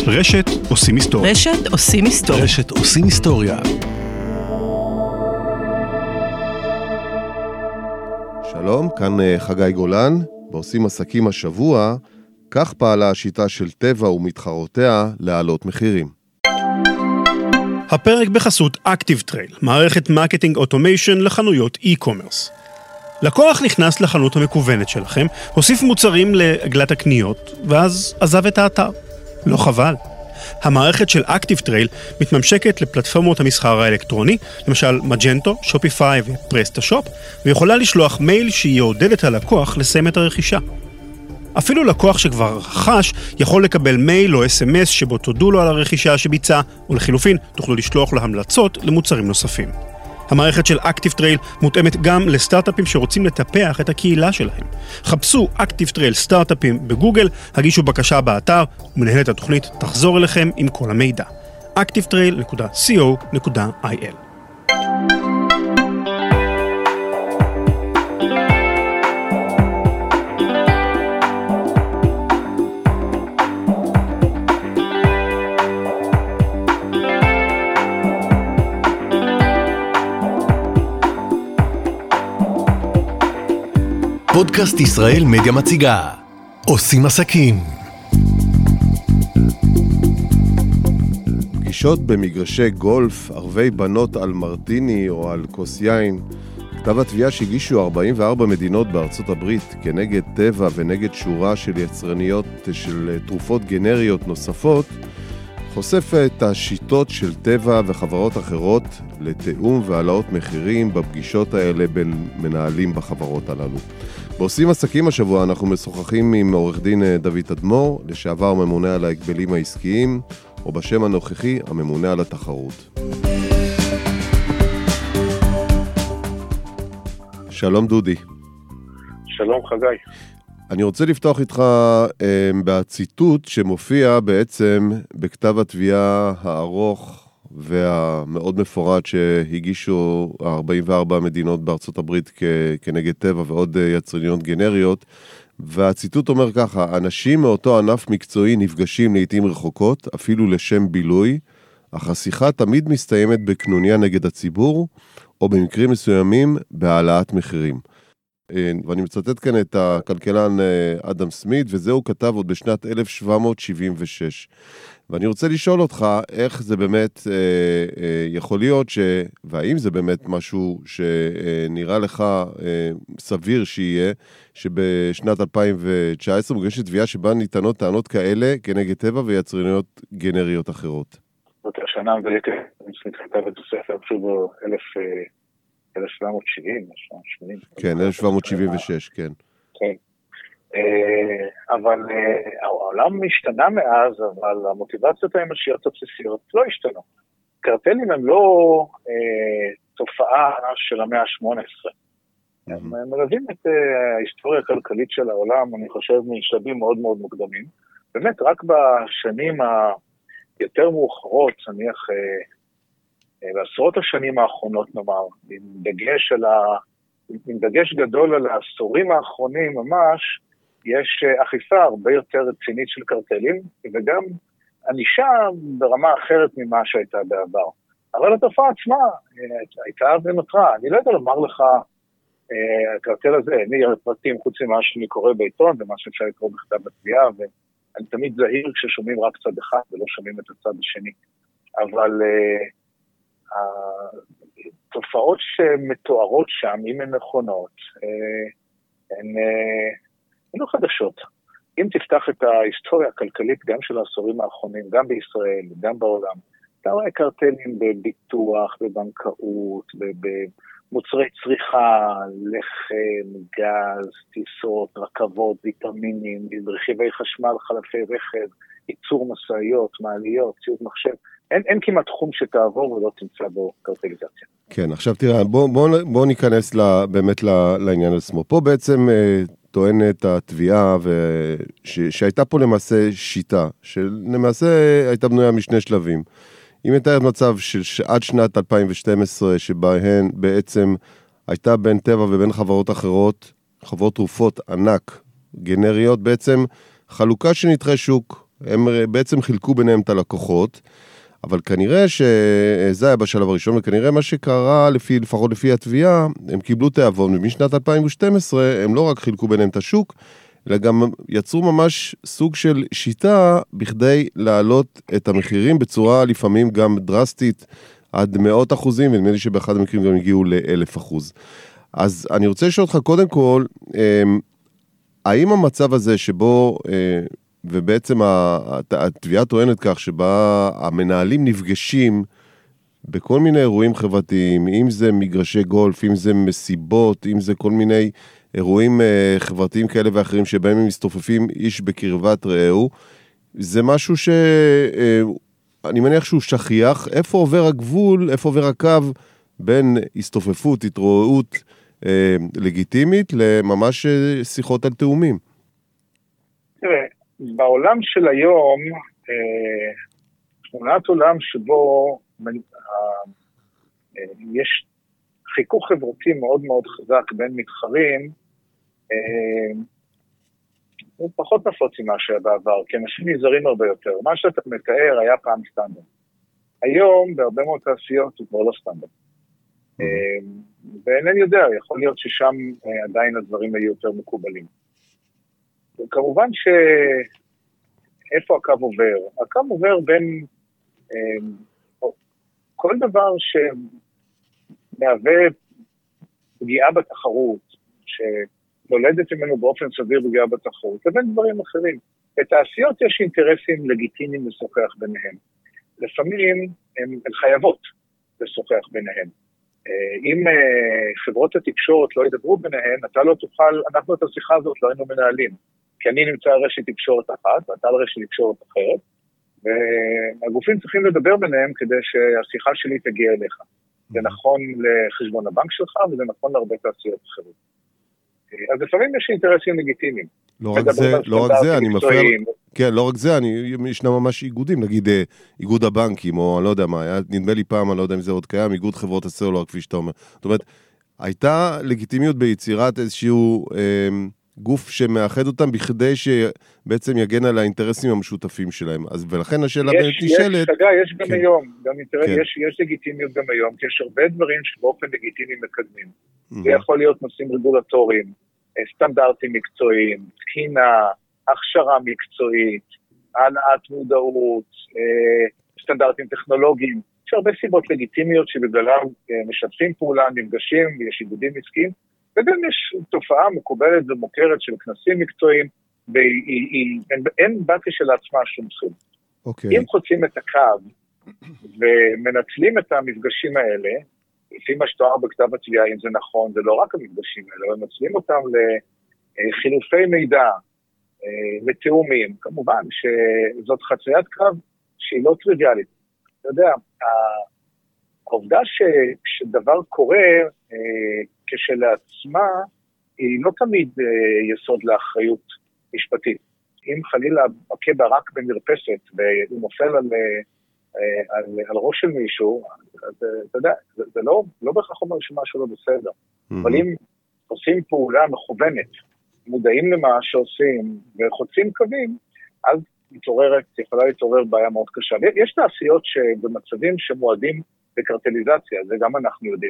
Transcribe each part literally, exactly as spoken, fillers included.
רשת עושים היסטוריה. רשת עושים היסטוריה. רשת עושים היסטוריה. שלום, כאן חגי גולן. בעושים עסקים השבוע, כך פעלה השיטה של טבע ומתחרותיה להעלות מחירים. הפרק בחסות ActiveTrail, מערכת מרקטינג אוטומיישן לחנויות e-commerce. לקוח נכנס לחנות המקוונת שלכם, הוסיף מוצרים לעגלת הקניות, ואז עזב את האתר. לא חבל. המערכת של ActiveTrail מתממשקת לפלטפורמות המסחר האלקטרוני, למשל מג'נטו, שופיפיי ופרסטשופ, ויכולה לשלוח מייל שיעודד את הלקוח לסיים את הרכישה. אפילו לקוח שכבר רכש יכול לקבל מייל או אס אם אס שבו תודו לו על הרכישה שביצע, או לחילופין תוכלו לשלוח לו המלצות למוצרים נוספים. המערכת של ActiveTrail מותאמת גם לסטארט-אפים שרוצים לטפח את הקהילה שלהם. חפשו ActiveTrail סטארט-אפים בגוגל, הגישו בקשה באתר, ומנהלת התוכנית תחזור אליכם עם כל המידע. activetrail דוט קו דוט איי אל. פודקאסט ישראל מדיה מציגה עושים עסקים. פגישות במגרשי גולף, ערבי בנות על מרטיני או על כוס יין. כתב התביעה שהגישו ארבעים וארבע מדינות בארצות הברית כנגד טבע ונגד שורה של יצרניות של תרופות גנריות נוספות, חושף את השיטות של טבע וחברות אחרות לתיאום והעלאות מחירים בפגישות האלה בין מנהלים בחברות הללו. בעושים עסקים השבוע אנחנו משוחחים עם עורך דין דוד אדמור, לשעבר ממונה על ההגבלים העסקיים, או בשם הנוכחי הממונה על התחרות. שלום דודי. שלום חגי. אני רוצה לפתוח איתך אה, בציטוט שמופיע בעצם בכתב התביעה הארוך והמאוד מפורט שהגישו ארבעים וארבע מדינות בארצות הברית כ- כנגד טבע ועוד יצרניות גנריות, והציטוט אומר ככה: אנשים מאותו ענף מקצועי נפגשים לעתים רחוקות, אפילו לשם בילוי, אך השיחה תמיד מסתיימת בקנוניה נגד הציבור, או במקרים מסוימים בהעלאת מחירים. ואני מצטט כאן את הכלכלן אדם סמית, וזה הוא כתב עוד בשנת אלף שבע מאות שבעים ושש. ואני רוצה לשאול אותך איך זה באמת אה, אה, יכול להיות, ש... והאם זה באמת משהו שנראה לך אה, סביר שיהיה, שבשנת אלפיים תשע עשרה מוגשת תביעה שבה ניתנות טענות כאלה כנגד טבע ויצרניות גנריות אחרות. זאת השנה המדויקת, סמית כתב את הספר פשוט אלף שבע מאות שבעים, שמונים. כן, אלף שבע מאות שבעים ושש, כן. כן. אבל העולם השתנה מאז, אבל המוטיבציות האנושיות הבסיסיות לא השתנו. קרטלים הם לא תופעה של המאה ה-שמונה עשרה. הם מלווים את ההיסטוריה הכלכלית של העולם, אני חושב, משלבים מאוד מאוד מוקדמים. באמת, רק בשנים היותר מאוחרות, נניח, בעשרות השנים האחרונות, נאמר, עם דגש על ה... עם דגש גדול על העשורים האחרונים ממש, יש אכיפה הרבה יותר רצינית של קרטלים, וגם ענישה ברמה אחרת ממה שהייתה בעבר. אבל התופעה עצמה הייתה ונותרה. אני לא יודע לומר לך, הקרטל הזה, אני פרטים חוץ ממה שאני קורא בעיתון, ומה שאפשר לקרוא בכתב התביעה, ואני תמיד זהיר כששומעים רק צד אחד, ולא שומעים את הצד השני. אבל התופעות שמתוארות שם, אם הן נכונות, הן לא חדשות. אם תפתח את ההיסטוריה הכלכלית גם של העשורים האחרונים, גם בישראל, גם בעולם, אתה רואה קרטלים בביטוח, בבנקאות, במוצרי צריכה, לחם, גז, טיסות, רכבות, ויטמינים, רכיבי חשמל, חלפי רכב, ייצור מסעיות, מעליות, ציוד מחשב. אין, אין כמעט תחום שתעבור ולא תמצא בו קרטליזציה. כן, עכשיו תראה, בוא, בוא, בוא ניכנס לה, באמת לעניין עצמו. פה בעצם טוענת התביעה ש, שהייתה פה למעשה שיטה, שלמעשה הייתה בנויה משני שלבים. היא מתארת מצב של עד שנת אלפיים ושתים עשרה, שבהן בעצם הייתה בין טבע ובין חברות אחרות, חברות תרופות ענק, גנריות, בעצם חלוקה של נתחי שוק, הם בעצם חילקו ביניהם את הלקוחות, אבל כנראה שזה היה בשלב הראשון, וכנראה מה שקרה, לפי, לפחות לפי התביעה, הם קיבלו תיאבון, ומשנת אלפיים ושתים עשרה הם לא רק חילקו ביניהם את השוק, אלא גם יצרו ממש סוג של שיטה בכדי להעלות את המחירים בצורה לפעמים גם דרסטית עד מאות אחוזים, ונדמה לי שבאחד המקרים גם הגיעו לאלף אחוז. אז אני רוצה לשאול אותך קודם כל, האם המצב הזה שבו, ובעצם התביעה טוענת כך, שבה המנהלים נפגשים בכל מיני אירועים חברתיים, אם זה מגרשי גולף, אם זה מסיבות, אם זה כל מיני אירועים חברתיים כאלה ואחרים, שבהם הם מסתופפים איש בקרבת רעהו, זה משהו שאני מניח שהוא שכיח. איפה עובר הגבול, איפה עובר הקו בין הסתופפות, התרועעות אה, לגיטימית, לממש שיחות על תאומים? תראה, בעולם של היום, אה, תמונת עולם שבו אה, אה, יש חיכוך חברתי מאוד מאוד חזק בין מתחרים, אה, הוא פחות נפוץ ממה שהיה בעבר, כי אנשים נזהרים הרבה יותר. מה שאתה מתאר היה פעם סטנדרט. היום, בהרבה מאוד תעשיות, הוא כבר לא סטנדרט. ואינני יודע, יכול להיות ששם עדיין הדברים היו יותר מקובלים. כמובן שאיפה הקו עובר? הקו עובר בין כל דבר שמהווה פגיעה בתחרות, שנולדת ממנו באופן סביר פגיעה בתחרות, לבין דברים אחרים. בתעשיות יש אינטרסים לגיטימיים לשוחח ביניהם. לפעמים הן חייבות לשוחח ביניהם. אם חברות התקשורת לא ידברו ביניהן, אתה לא תוכל, אנחנו את השיחה הזאת לא היינו מנהלים. כי אני נמצא על רשת תקשורת אחת, ואתה על רשת תקשורת אחרת, והגופים צריכים לדבר ביניהם כדי שהשיחה שלי תגיע אליך. זה נכון לחשבון הבנק שלך, וזה נכון להרבה תעשיות אחרות. אז לפעמים יש אינטרסים לגיטימיים. לא רק זה, לא רק זה, אני מפריע, כן, לא רק זה, אני, ישנם ממש איגודים, נגיד איגוד הבנקים, או אני לא יודע מה, היה, נדמה לי פעם, אני לא יודע אם זה עוד קיים, איגוד חברות הסלולר, כפי שאתה אומר. זאת אומרת, הייתה לגיטימיות ביצירת איזשהו אה, גוף שמאחד אותם, בכדי שבעצם יגן על האינטרסים המשותפים שלהם. אז ולכן השאלה באמת נשאלת... יש, שגה, יש גם כן. היום, גם אינטרס, כן. יש, יש לגיטימיות גם היום, כי יש הרבה דברים שבאופן לגיטימי מקדמים. Mm-hmm. זה יכול להיות נושאים רגולטוריים, סטנדרטים מקצועיים, תקינה, הכשרה מקצועית, העלאת מודעות, סטנדרטים טכנולוגיים. יש הרבה סיבות לגיטימיות שבגללם משתפים פעולה, נפגשים, ויש איגודים עסקיים, וגם יש תופעה מקובלת ומוכרת של כנסים מקצועיים, ואין בתי של עצמה שום תחום. Okay. אם חוצים את הקו ומנצלים את המפגשים האלה, לפי מה שתואר בכתב התביעה, אם זה נכון, זה לא רק המפגשים האלה, אבל מנצלים אותם לחילופי מידע, לתאומים, כמובן שזאת חציית קו שהיא לא טריוויאלית. אתה יודע, העובדה שדבר קורה כשלעצמה, היא לא תמיד יסוד לאחריות משפטית. אם חלילה מכה ברק במרפסת, והוא נופל על, על, על ראש של מישהו, אז אתה יודע, זה, זה לא, לא בהכרח אומר שמשהו לא בסדר. Mm-hmm. אבל אם עושים פעולה מכוונת, מודעים למה שעושים וחוצים קווים, אז מתעוררת, יכולה להתעורר בעיה מאוד קשה. יש תעשיות שבמצבים שמועדים בקרטליזציה, זה גם אנחנו יודעים.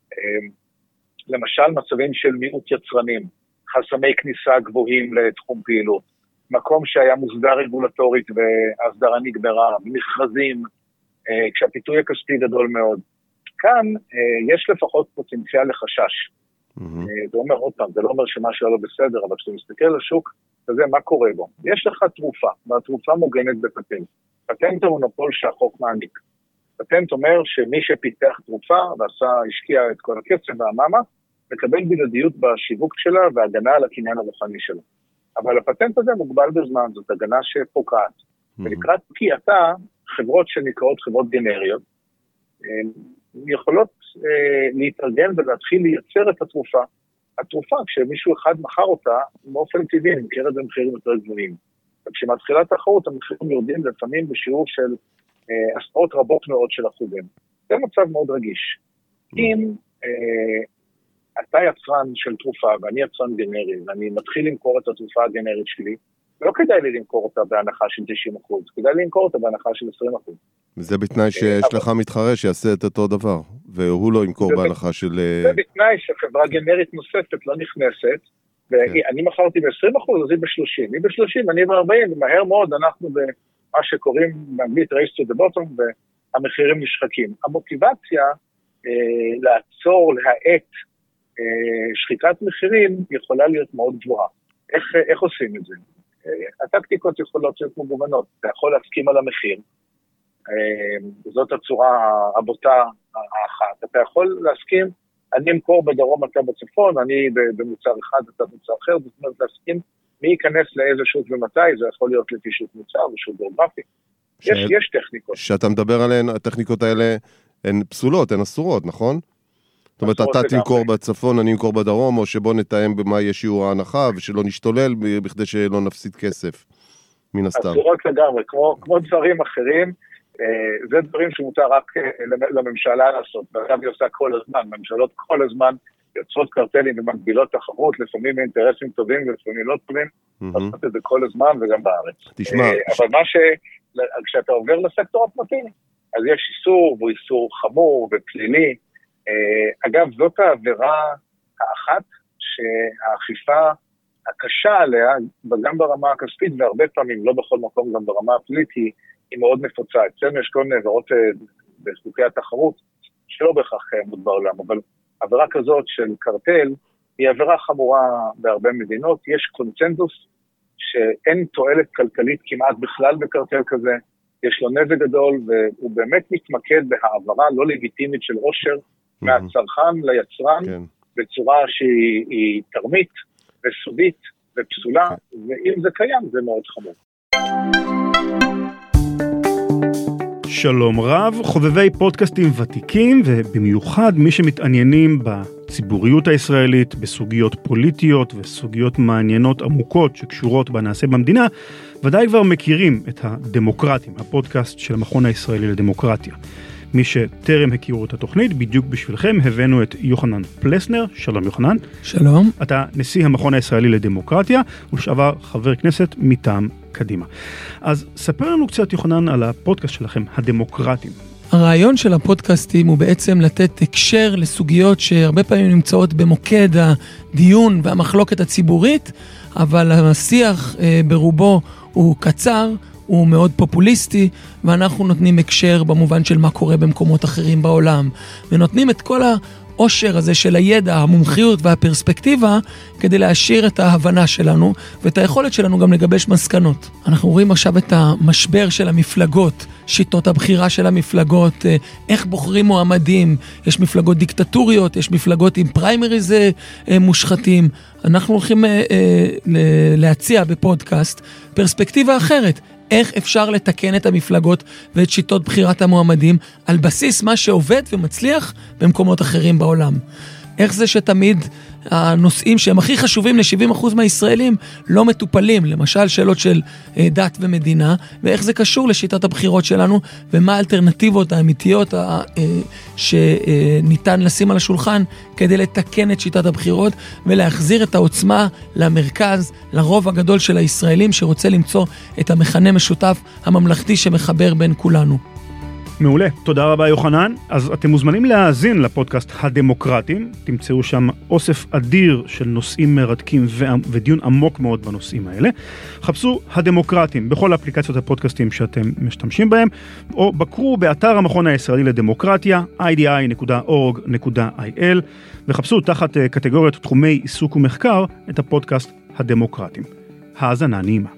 למשל מצבים של מיעוט יצרנים, חסמי כניסה גבוהים לתחום פעילות, מקום שהיה מוסדר רגולטורית והסדרה נגברה, מכרזים, כשהפיתוי הכספי גדול מאוד. כאן יש לפחות פוטנציאל לחשש. זה אומר עוד פעם, זה לא אומר שמשהו לא בסדר, אבל כשאתה מסתכל על השוק, אתה יודע מה קורה בו. יש לך תרופה, והתרופה מוגנת בפטנט. פטנט הוא מונופול שהחוק מעניק. פטנט אומר שמי שפיתח תרופה ועשה, השקיע את כל הקצב והמאמץ, מקבל בלעדיות בשיווק שלה והגנה על הקניין הרוחני שלה. אבל הפטנט הזה מוגבל בזמן, זאת הגנה שפוקעת. ולקראת פקיעתה, חברות שנקראות חברות גנריות, יכולות אה, להתארגן ולהתחיל לייצר את התרופה. התרופה, כשמישהו אחד מכר אותה, באופן טבעי, נמכרת במחירים יותר גבוהים. וכשמתחילה תחרות, המחירים יורדים לפעמים בשיעור של אה, עשרות רבות מאוד של אחוזים. זה מצב מאוד רגיש. אם אה, אתה יצרן של תרופה, ואני יצרן גנרי, ואני מתחיל למכור את התרופה הגנרית שלי, לא כדאי לי למכור אותה בהנחה של תשעים אחוז, כדאי לי למכור אותה בהנחה של עשרים אחוז. וזה בתנאי שיש לך מתחרה שיעשה את אותו דבר, והוא לא ימכור בהנחה של... זה בתנאי שחברה גנרית נוספת לא נכנסת, ואני מכרתי ב-עשרים אחוז, אז היא ב-שלושים, היא ב-שלושים, אני ב-ארבעים, ומהר מאוד אנחנו במה שקוראים באנגלית race to the bottom, והמחירים נשחקים. המוטיבציה לעצור, להאט, שחיקת מחירים יכולה להיות מאוד גבוהה. איך, איך עושים את זה? הטקטיקות יכולות להיות מגוונות, אתה יכול להסכים על המחיר, זאת הצורה הבוטה האחת, אתה יכול להסכים, אני אמכור בדרום, אתה בצפון, אני במוצר אחד, אתה במוצר אחר, זאת אומרת להסכים מי ייכנס לאיזה שוק ומתי, זה יכול להיות לפי שוק מוצר ושוק גיאוגרפי, יש, יש טכניקות. שאתה מדבר עליהן, הטכניקות האלה הן פסולות, הן אסורות, נכון? זאת אומרת, אתה תמכור בצפון, אני אמכור בדרום, או שבוא נתאם במה יש שיעור ההנחה, ושלא נשתולל בכדי שלא נפסיד כסף, מן הסתם. אסורות לגמרי, כמו, כמו דברים אחרים, זה דברים שמותר רק לממשלה לעשות, ואגב היא עושה כל הזמן, ממשלות כל הזמן יוצרות קרטלים ומגבילות תחרות, לפעמים אינטרסים טובים ולפעמים לא טובים, לעשות את זה כל הזמן וגם בארץ. תשמע. אבל מה ש... כשאתה עובר לסקטור הפרטי, אז יש איסור, והוא איסור חמור ופלילי, אגב, זאת העבירה האחת שהאכיפה הקשה עליה, וגם ברמה הכספית, והרבה פעמים, לא בכל מקום, גם ברמה הפלילית, היא, היא מאוד נפוצה. אצלנו יש כל מיני עבירות בחוקי התחרות, שלא בהכרח קיימות בעולם, אבל עבירה כזאת של קרטל, היא עבירה חמורה בהרבה מדינות. יש קונצנזוס שאין תועלת כלכלית כמעט בכלל בקרטל כזה, יש לו נזק גדול, והוא באמת מתמקד בהעברה לא לגיטימית של עושר, מהצרכן ליצרן, כן. בצורה שהיא תרמית וסודית ופסולה, כן. ואם זה קיים זה מאוד חמור. שלום רב, חובבי פודקאסטים ותיקים, ובמיוחד מי שמתעניינים בציבוריות הישראלית, בסוגיות פוליטיות וסוגיות מעניינות עמוקות שקשורות בנעשה במדינה, ודאי כבר מכירים את הדמוקרטים, הפודקאסט של המכון הישראלי לדמוקרטיה. מי שטרם הכירו את התוכנית, בדיוק בשבילכם הבאנו את יוחנן פלסנר. שלום יוחנן. שלום. אתה נשיא המכון הישראלי לדמוקרטיה, ולשעבר חבר כנסת מטעם קדימה. אז ספר לנו קצת יוחנן על הפודקאסט שלכם, הדמוקרטים. הרעיון של הפודקאסטים הוא בעצם לתת הקשר לסוגיות שהרבה פעמים נמצאות במוקד הדיון והמחלוקת הציבורית, אבל השיח ברובו הוא קצר, הוא מאוד פופוליסטי, ואנחנו נותנים הקשר במובן של מה קורה במקומות אחרים בעולם, ונותנים את כל העושר הזה של הידע, המומחיות והפרספקטיבה, כדי להשאיר את ההבנה שלנו, ואת היכולת שלנו גם לגבש מסקנות. אנחנו רואים עכשיו את המשבר של המפלגות, שיטות הבחירה של המפלגות, איך בוחרים מועמדים, יש מפלגות דיקטטוריות, יש מפלגות עם פריימריז מושחתים. אנחנו הולכים להציע בפודקאסט פרספקטיבה אחרת, איך אפשר לתקן את המפלגות ואת שיטות בחירת המועמדים על בסיס מה שעובד ומצליח במקומות אחרים בעולם. איך זה שתמיד הנושאים שהם הכי חשובים ל-שבעים אחוז מהישראלים לא מטופלים, למשל שאלות של דת ומדינה, ואיך זה קשור לשיטת הבחירות שלנו, ומה האלטרנטיבות האמיתיות שניתן לשים על השולחן כדי לתקן את שיטת הבחירות ולהחזיר את העוצמה למרכז, לרוב הגדול של הישראלים שרוצה למצוא את המכנה משותף הממלכתי שמחבר בין כולנו. מעולה, תודה רבה יוחנן. אז אתם מוזמנים להאזין לפודקאסט הדמוקרטים, תמצאו שם אוסף אדיר של נושאים מרתקים ודיון עמוק מאוד בנושאים האלה. חפשו הדמוקרטים בכל אפליקציות הפודקאסטים שאתם משתמשים בהם, או בקרו באתר המכון הישראלי לדמוקרטיה, איי די איי נקודה אורג נקודה איי אל, וחפשו תחת קטגוריית תחומי עיסוק ומחקר את הפודקאסט הדמוקרטים. האזנה נעימה.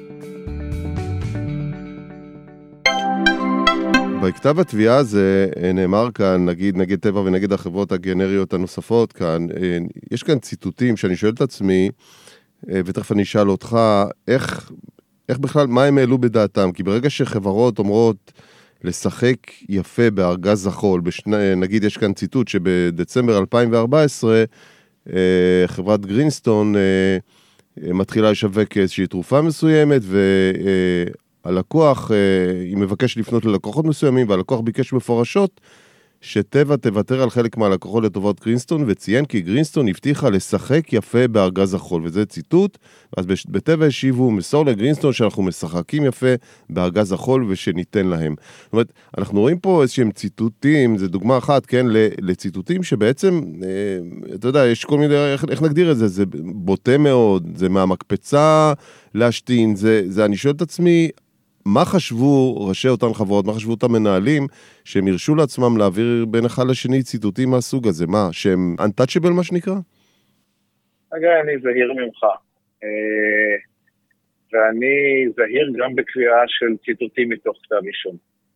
בכתב התביעה הזה נאמר כאן, נגיד נגד טבע ונגד החברות הגנריות הנוספות כאן, יש כאן ציטוטים שאני שואל את עצמי, ותכף אני אשאל אותך, איך, איך בכלל, מה הם העלו בדעתם? כי ברגע שחברות אומרות לשחק יפה בארגז החול, בשני, נגיד יש כאן ציטוט שבדצמבר אלפיים וארבע עשרה, חברת גרינסטון מתחילה לשווק איזושהי תרופה מסוימת, ו... הלקוח, היא מבקש לפנות ללקוחות מסוימים, והלקוח ביקש מפורשות שטבע תוותר על חלק מהלקוחות לטובת גרינסטון, וציין כי גרינסטון הבטיחה לשחק יפה בארגז החול, וזה ציטוט. אז בטבע השיבו, מסור לגרינסטון שאנחנו משחקים יפה בארגז החול ושניתן להם. זאת אומרת, אנחנו רואים פה איזשהם ציטוטים, זה דוגמה אחת, כן, לציטוטים שבעצם, אתה יודע, יש כל מיני, איך, איך נגדיר את זה? זה בוטה מאוד, זה מהמקפצה להשתין, זה, זה אני שואל את עצמי, מה חשבו ראשי אותן חברות, מה חשבו אותם מנהלים, שהם הרשו לעצמם להעביר בין אחד לשני ציטוטים מהסוג הזה? מה, שהם untouchable מה שנקרא? רגע, אני זהיר ממך. ואני זהיר גם בקריאה של ציטוטים מתוך כתב אישום.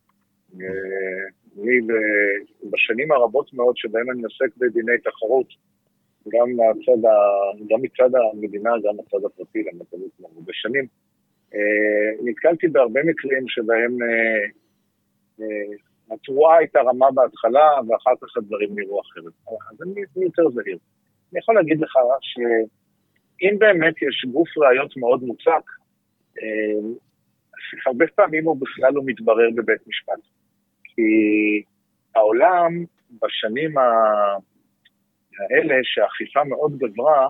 אני בשנים הרבות מאוד שבהם אני עוסק בדיני תחרות, גם מצד, גם מצד המדינה, גם מצד הפרטי, בשנים, נתקלתי בהרבה מקרים שבהם התרועה הייתה רמה בהתחלה, ואחר כך הדברים נראו אחרת. אז אני יותר זהיר. אני יכול להגיד לך שאם באמת יש גוף ראיות מאוד מוצק, הרבה פעמים הוא בכלל לא מתברר בבית משפט. כי העולם בשנים האלה שהאכיפה מאוד גברה,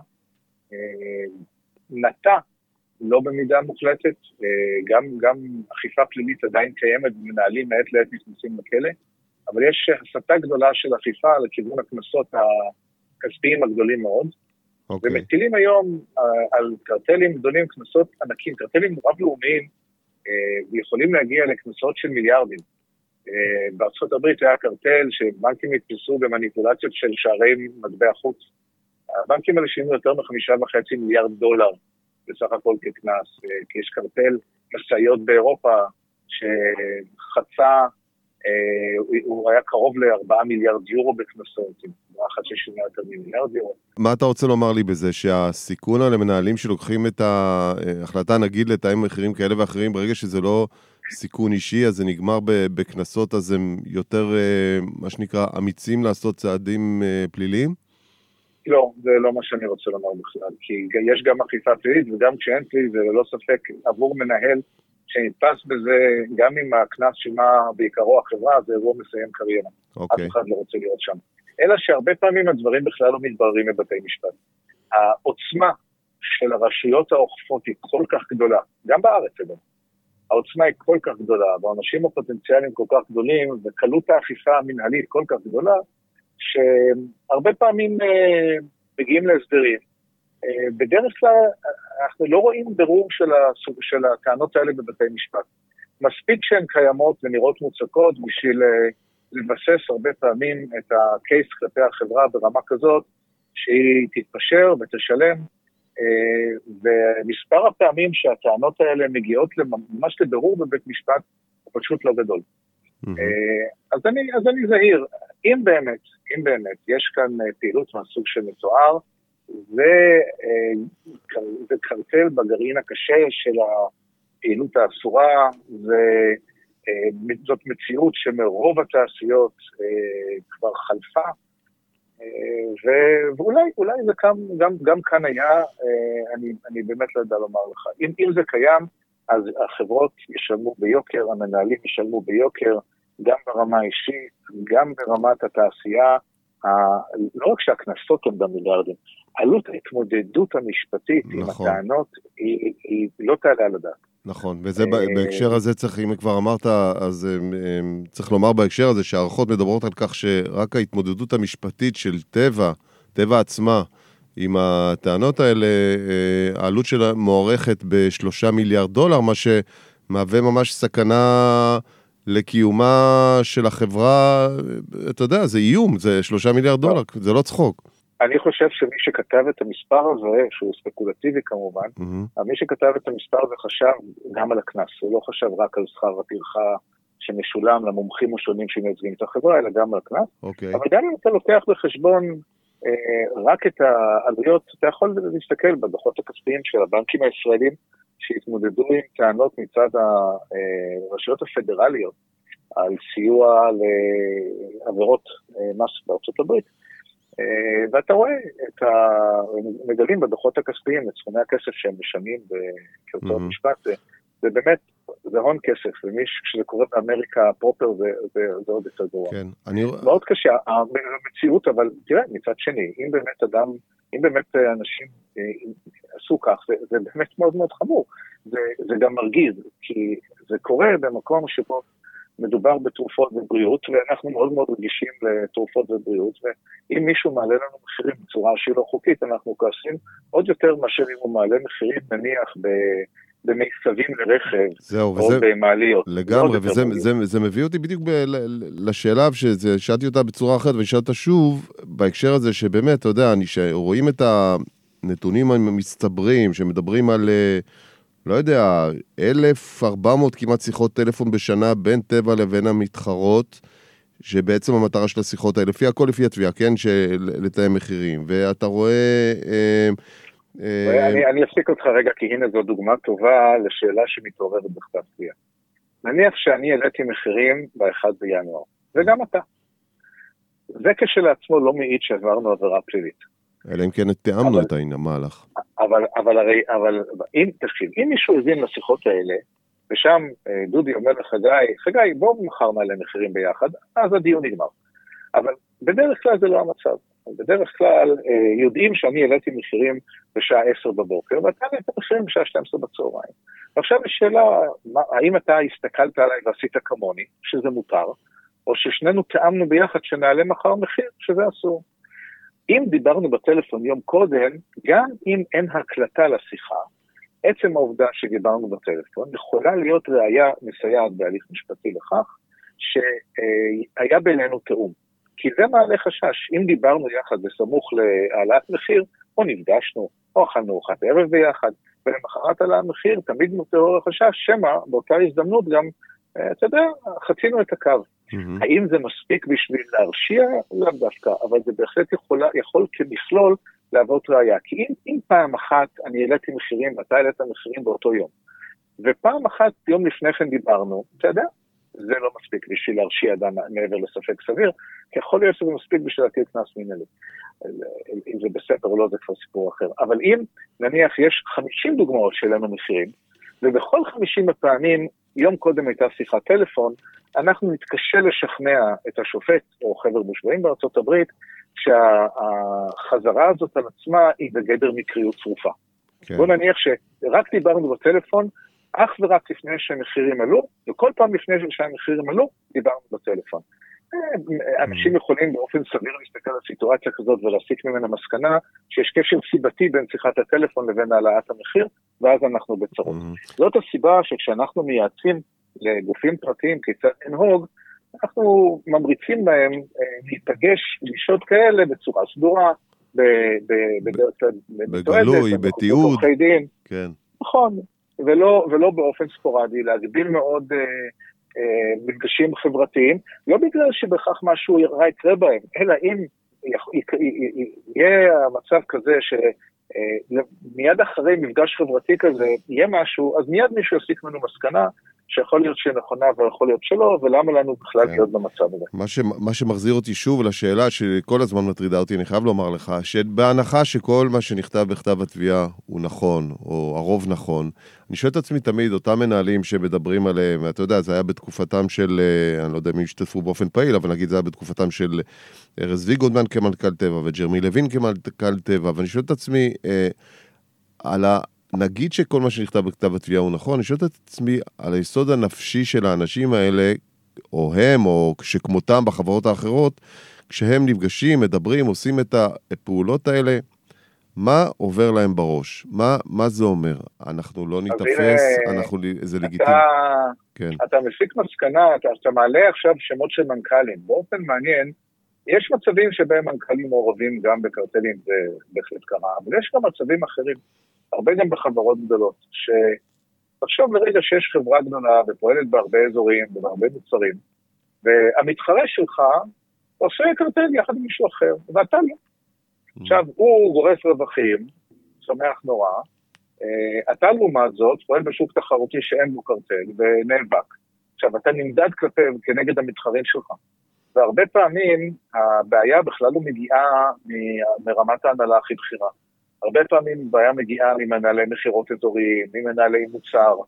נטה, לא במידה מוחלטת, גם, גם אכיפה פלילית עדיין קיימת, מנהלים מעת לעת נכנסים לכלא, אבל יש הסתה גדולה של אכיפה לכיוון הכנסות הכספיים הגדולים מאוד, okay. ומטילים היום על קרטלים גדולים, כנסות ענקים, קרטלים רב-לאומיים, ויכולים להגיע לכנסות של מיליארדים. בארצות הברית היה קרטל שבנקים התפסו במניפולציות של שערי מטבע חוץ. הבנקים האלה שילמו יותר מחמישה וחצי מיליארד דולר בסך הכל ככנס, כי יש קרטל משאיות באירופה שחצה, הוא היה קרוב לארבעה מיליארד יורו בכנסות, אחת ששונה יותר ממיליארד יורו. מה אתה רוצה לומר לי בזה? שהסיכון על המנהלים שלוקחים את ההחלטה, נגיד לתאם מחירים כאלה ואחרים, ברגע שזה לא סיכון אישי, אז זה נגמר בכנסות, אז הם יותר, מה שנקרא, אמיצים לעשות צעדים פליליים? לא, זה לא מה שאני רוצה לומר בכלל, כי יש גם אכיפה פלילית, וגם כשאין פלילי, זה ללא ספק עבור מנהל שנתפס בזה, גם עם הכנס שמה בעיקרו החברה, זה אירוע מסיים קריירה. Okay. אף אחד לא רוצה להיות שם. אלא שהרבה פעמים הדברים בכלל לא מתבררים בבתי משפט. העוצמה של הרשויות האוכפות היא כל כך גדולה, גם בארץ אגב. העוצמה היא כל כך גדולה, והאנשים הפוטנציאליים כל כך גדולים, וקלות האכיפה המנהלית כל כך גדולה, שהרבה פעמים אה, מגיעים להסדרים. אה, בדרך כלל אנחנו לא רואים ברור של, הסוג, של הטענות האלה בבתי משפט. מספיק שהן קיימות ונראות מוצקות בשביל אה, לבסס הרבה פעמים את הקייס כלפי החברה ברמה כזאת, שהיא תתפשר ותשלם, אה, ומספר הפעמים שהטענות האלה מגיעות ממש לבירור בבית משפט, הוא פשוט לא גדול. Mm-hmm. אה, אז אני, אז אני זהיר. אם באמת, אם באמת, יש כאן פעילות מהסוג שמתואר, זה קרטל בגרעין הקשה של הפעילות האסורה, זאת מציאות שמרוב התעשיות כבר חלפה, ואולי אולי זה גם, גם, גם כאן היה, אני, אני באמת לא יודע לומר לך, אם, אם זה קיים, אז החברות ישלמו ביוקר, המנהלים ישלמו ביוקר, גם ברמה האישית, גם ברמת התעשייה, ה... לא רק שהכנסות הן במיליארדים, עלות ההתמודדות המשפטית נכון. עם הטענות היא, היא לא תעלה על הדעת. נכון, וזה בהקשר הזה צריך, אם כבר אמרת, אז צריך לומר בהקשר הזה שהערכות מדברות על כך שרק ההתמודדות המשפטית של טבע, טבע עצמה, עם הטענות האלה, העלות שלה מוערכת בשלושה מיליארד דולר, מה שמהווה ממש סכנה לקיומה של החברה, אתה יודע, זה איום, זה שלושה מיליארד דולר, זה לא צחוק. אני חושב שמי שכתב את המספר הזה, שהוא ספקולטיבי כמובן, mm-hmm. מי שכתב את המספר הזה חשב גם על הכנס, הוא לא חשב רק על שכר הטרחה שמשולם למומחים השונים שמייצגים את החברה, אלא גם על הכנס. Okay. אבל גם אם אתה לוקח בחשבון אה, רק את העלויות, אתה יכול להסתכל בדוחות הכספיים של הבנקים הישראלים, שהתמודדו עם טענות מצד הרשויות הפדרליות, על סיוע לעבירות מס בארצות הברית, ואתה רואה את המגלים בדוחות הכספיים, את סכומי הכסף שהם משלמים כהוצאות משפט, זה באמת זה הון כסף, וכשזה קורה באמריקה הפרופר זה, זה, זה עוד יותר גרוע. כן, אני... מאוד קשה, המציאות, אבל תראה, מצד שני, אם באמת אדם, אם באמת אנשים עשו כך, זה, זה באמת מאוד מאוד חמור. זה, זה גם מרגיז, כי זה קורה במקום שבו מדובר בתרופות ובריאות, ואנחנו מאוד מאוד רגישים לתרופות ובריאות, ואם מישהו מעלה לנו מחירים בצורה שהיא לא חוקית, אנחנו כועסים עוד יותר מאשר אם הוא מעלה מחירים, נניח ב... במיצבים לרכב, זהו, או וזה, במעליות. לגמרי, וזה זה, זה מביא אותי בדיוק ב, לשאלה, ששאלתי אותה בצורה אחרת, ואני שאלתי אותה שוב, בהקשר הזה שבאמת, אתה יודע, אני, רואים את הנתונים המצטברים, שמדברים על, לא יודע, אלף וארבע מאות כמעט שיחות טלפון בשנה, בין טבע לבין המתחרות, שבעצם המטרה של השיחות האלה, לפי הכל לפי התביעה, כן, לתאם מחירים, ואתה רואה... אני, אני אפסיק אותך רגע, כי הנה זו דוגמה טובה לשאלה שמתעוררת בכתב תביעה. נניח שאני העליתי מחירים ב-אחד בינואר, וגם אתה. זה כשלעצמו לא מעיד שעברנו עבירה פלילית. אלא אם כן תיאמנו את העניין, המהלך. אבל, אבל הרי, אבל, אם, תקשיב, אם מישהו הבין לשיחות האלה, ושם דודי אומר לחגי, חגי, בואו מחר נעלה מחירים ביחד, אז הדיון נגמר. אבל בדרך כלל זה לא המצב. בדרך כלל יודעים שאני העליתי מחירים בשעה עשר בבוקר, ואתה העלית מחירים בשעה שתים עשרה בצהריים. ועכשיו יש שאלה, האם אתה הסתכלת עליי ועשית כמוני, שזה מותר, או ששנינו תאמנו ביחד שנעלה מחר מחיר, שזה אסור. אם דיברנו בטלפון יום קודם, גם אם אין הקלטה לשיחה, עצם העובדה שדיברנו בטלפון, יכולה להיות ראיה מסייעת בהליך משפטי לכך, שהיה בינינו תאום. כי זה מעלה חשש. אם דיברנו יחד בסמוך להעלאת מחיר, או נפגשנו, או אכלנו ארוחת ערב ביחד, ולמחרת עלה המחיר, תמיד מתעורר החשש, שמה באותה הזדמנות גם, אתה יודע, חצינו את הקו. Mm-hmm. האם זה מספיק בשביל להרשיע? לא דווקא, אבל זה בהחלט יכול, יכול כמכלול להוות ראיה. כי אם, אם פעם אחת אני העליתי מחירים, אתה העלית מחירים באותו יום, ופעם אחת יום לפני כן דיברנו, אתה יודע, זה לא מספיק בשביל להרשיע אדם מעבר לספק סביר, כי יכול להיות שזה מספיק בשביל להטיל קנס מינהלי. אם זה בסדר או לא, זה כבר סיפור אחר. אבל אם נניח יש חמישים דוגמאות שלנו מחירים, ובכל חמישים הפעמים, יום קודם הייתה שיחת טלפון, אנחנו נתקשה לשכנע את השופט, או חבר מושבעים בארצות הברית, שהחזרה הזאת על עצמה היא בגדר מקריות צרופה. כן. בוא נניח שרק דיברנו בטלפון, אך ורק לפני שהמחירים עלו, וכל פעם לפני שהמחירים עלו, דיברנו בטלפון. אנשים יכולים באופן סביר להסתכל על סיטואציה כזאת ולהסיק ממנה מסקנה שיש קשר סיבתי בין שיחת הטלפון לבין העלאת המחיר, ואז אנחנו בצרות. זאת הסיבה שכשאנחנו מייעצים לגופים פרטיים כיצד לנהוג, אנחנו ממריצים בהם להתפגש פגישות כאלה בצורה סדורה, בדרך כלל בגלוי, בתיעוד. כן. נכון. ולא, ולא באופן ספורדי, להגביל מאוד אה, אה, מפגשים חברתיים, לא בגלל שבכך משהו רע יקרה בהם, אלא אם יהיה המצב כזה שמיד אה, אחרי מפגש חברתי כזה יהיה משהו, אז מיד מישהו יסיק ממנו מסקנה, שיכול להיות שנכונה ויכול להיות שלא, ולמה לנו בכלל להיות במצב הזה. מה, ש, מה שמחזיר אותי שוב לשאלה שכל הזמן מטרידה אותי, אני חייב לומר לך, שבהנחה שכל מה שנכתב בכתב התביעה הוא נכון, או הרוב נכון, אני שואל את עצמי תמיד, אותם מנהלים שמדברים עליהם, אתה יודע, זה היה בתקופתם של, אני לא יודע מי השתתפו באופן פעיל, אבל נגיד זה היה בתקופתם של ארז ויגודמן כמנכ"ל טבע, וג'רמי לוין כמנכ"ל טבע, ואני שואל את עצמי, אה, על ה... נגיד שכל מה שנכתב בכתב התביעה הוא נכון, אני שואל את עצמי על היסוד הנפשי של האנשים האלה, או הם, או שכמותם בחברות האחרות, כשהם נפגשים, מדברים, עושים את הפעולות האלה, מה עובר להם בראש? מה, מה זה אומר? אנחנו לא נתפס, אנחנו, זה לגיטימי. אתה, כן. אתה מפיק מסקנה, אתה, אתה מעלה עכשיו שמות של מנכ"לים. באופן מעניין, יש מצבים שבהם מנכ"לים מעורבים גם בקרטלים, זה בהחלט קרה, אבל יש גם מצבים אחרים. הרבה גם בחברות גדולות, שתחשוב לרגע שיש חברה גדולה ופועלת בהרבה אזורים ובהרבה מוצרים, והמתחרה שלך עושה קרטל יחד עם מישהו אחר, ואתה לא. עכשיו, הוא גורס רווחים, שמח נורא, אתה לעומת זאת פועל בשוק תחרותי שאין בו קרטל ונאבק. עכשיו, אתה נמדד כלפי כנגד המתחרים שלך. והרבה פעמים הבעיה בכלל לא מגיעה מרמת ההנהלה הכי בחירה. הרבה פעמים בעיה מגיעה ממנהלי מחירות אזוריים, ממנהלי מוצר,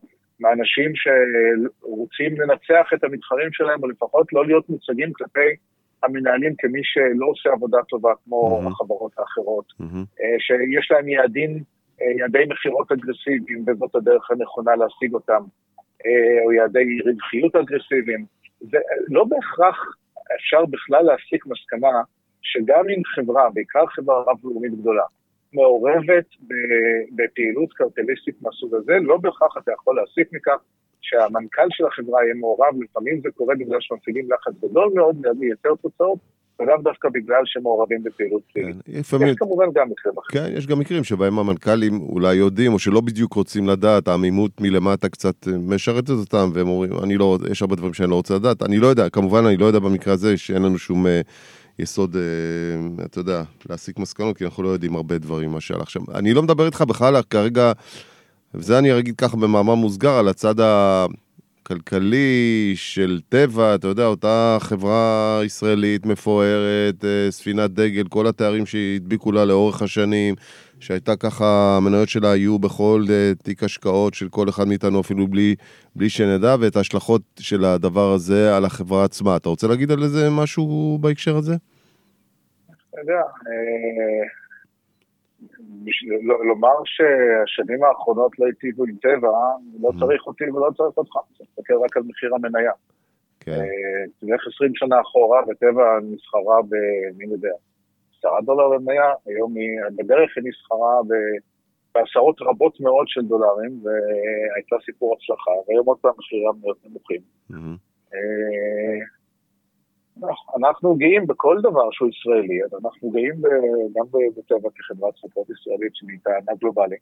מאנשים שרוצים לנצח את המתחרים שלהם, או לפחות לא להיות מוצגים כלפי המנהלים כמי שלא עושה עבודה טובה כמו mm-hmm. החברות האחרות, mm-hmm. שיש להם יעדים, יעדי מחירות אגרסיביים, וזאת הדרך הנכונה להשיג אותם, או יעדי רווחיות אגרסיביים. זה לא בהכרח אפשר בכלל להסיק מסקנה שגם אם חברה, בעיקר חברה רב-לאומית גדולה, מעורבת בפעילות קרטליסטית מהסוג הזה, לא בהכרח אתה יכול להסיק מכך שהמנכ"ל של החברה יהיה מעורב, לפעמים זה קורה בגלל שמפעילים לחץ גדול מאוד, מייצר תוצאות, ולאו דווקא בגלל שמעורבים בפעילות פלילית. יש כמובן גם מקרים אחרים. כן, יש גם מקרים שבהם המנכ"לים אולי יודעים, או שלא בדיוק רוצים לדעת, העמימות מלמטה קצת משרתת אותם, והם אומרים, אני לא, יש הרבה דברים שאני לא רוצה לדעת, אני לא יודע, כמובן אני לא יודע במקרה הזה שאין לנו שום יסוד, אתה יודע, להסיק מסקנות, כי אנחנו לא יודעים הרבה דברים מה שהלך שם. אני לא מדבר איתך בכלל, כרגע, וזה אני אגיד ככה במאמר מוסגר, על הצד הכלכלי של טבע, אתה יודע, אותה חברה ישראלית מפוארת, ספינת דגל, כל התארים שהדביקו לה לאורך השנים, שהייתה ככה, המניות שלה היו בכל תיק השקעות של כל אחד מאיתנו, אפילו בלי, בלי שנדע, ואת ההשלכות של הדבר הזה על החברה עצמה. אתה רוצה להגיד על זה משהו בהקשר הזה? אתה יודע, לומר שהשנים האחרונות לא היטיבו עם טבע, לא צריך אותי ולא צריך אותך, תסתכל רק על מחיר המניה. תלך עשרים שנה אחורה, וטבע נסחרה במי יודע, עשרה דולר למניה, היום היא בדרך היא נסחרה בעשרות רבות מאוד של דולרים, והייתה סיפור הצלחה, והיום עוד פעם מחירים מאוד נמוכים. אנחנו גאים בכל דבר שהוא ישראלי, אז אנחנו גאים גם בטבע כחברת ספורט ישראלית שנהייתה ענק גלובלי.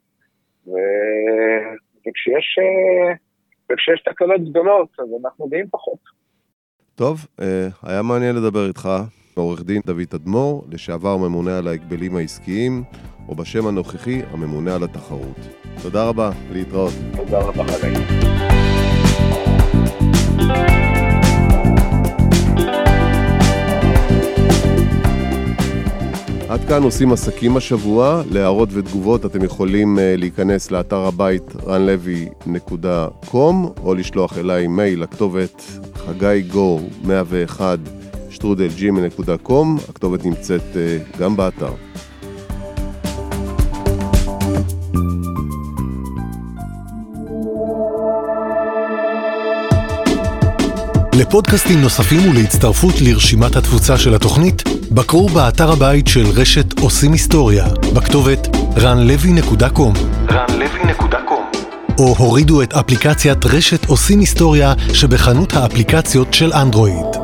וכשיש, וכשיש תקלות גדולות, אז אנחנו גאים פחות. טוב, היה מעניין לדבר איתך, עורך דין דוד תדמור, לשעבר ממונה על ההגבלים העסקיים, או בשם הנוכחי, הממונה על התחרות. תודה רבה, להתראות. תודה רבה, חלק. עד כאן עושים עסקים השבוע. להערות ותגובות אתם יכולים להיכנס לאתר הבית רן לוי נקודה קום או לשלוח אליי מייל לכתובת חגי גור מאה ואחת שטרודל ג'ימייל נקודה קום. הכתובת נמצאת גם באתר. לפודקאסטים נוספים ולהצטרפות לרשימת התפוצה של התוכנית, בקרו באתר הבית של רשת עושים היסטוריה, בכתובת רן לוי נקודה קום. רן לוי נקודה קום. או הורידו את אפליקציית רשת עושים היסטוריה שבחנות האפליקציות של אנדרואיד.